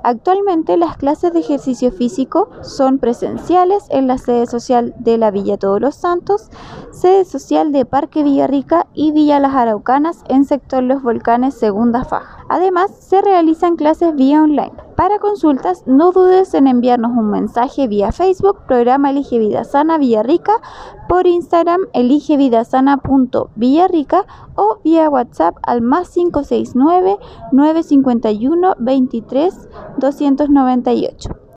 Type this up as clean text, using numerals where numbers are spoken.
Actualmente las clases de ejercicio físico son presenciales en la sede social de la Villa Todos los Santos, sede social de Parque Villarrica y Villa Las Araucanas en sector Los Volcanes segunda faja. Además, se realizan clases vía online. Para consultas, no dudes en enviarnos un mensaje vía Facebook, programa Elige Vida Sana Villarrica, por Instagram eligevidasana.villarrica o vía WhatsApp al +569 951 23 298.